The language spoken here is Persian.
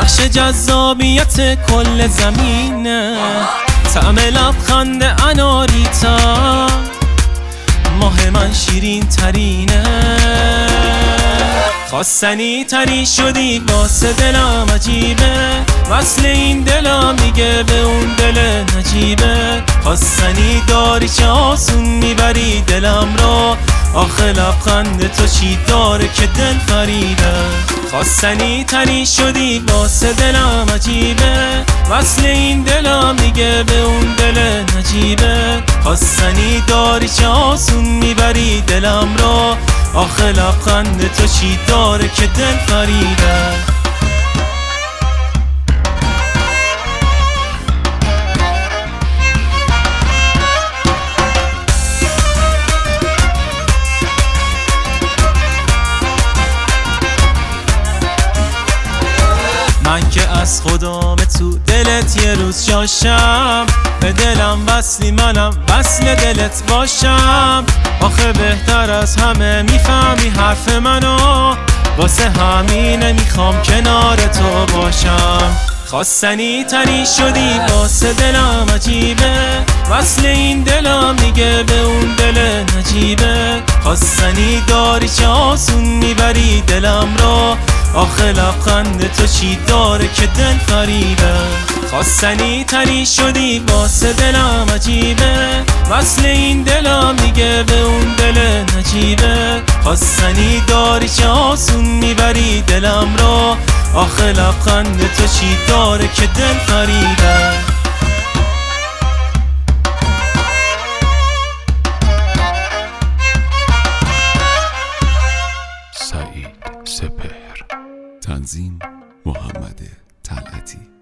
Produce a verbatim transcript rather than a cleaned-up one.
بخش جذابیت کل زمینه. طعم لبخند اناریتا ماه من شیرین ترینه. خواستنی تری شدی واسه دلم عجیبه، وصل این دلم دیگه به اون دل نجیبه. خواستنی داری چه آسون میبری دلم رو، آخه لبخند تو چی داره که دل فریبه. خواستنی تری شدی واسه دلم عجیبه، وصل این دلم دیگه به اون دل نجیبه. خواستنی داری چه آسون میبری دلم رو، آخه لبخند تو چی داره که دل فریبه. من که از خودم تو دلت یه روز جاشم، به دلم وصلی منم وصل دلت باشم. آخه بهتر از همه میفهمی حرف منو، واسه همینه میخوام کنار تو باشم. خواستنی تری شدی واسه دلم عجیبه، وصل این دلم دیگه به اون دل نجیبه. خواستنی داری چه آسون میبری دلم رو، آخه لبخند تو چی داره که دل فریبه. خواستنی تری شدی واسه دلم عجیبه، وصل این دلم دیگه به اون دل نجیبه. خواستنی داری چه آسون میبری دلم رو، آخه لبخند تو چی داره که دل فریبه. سعید سپهر، تنظیم محمد طلعتی.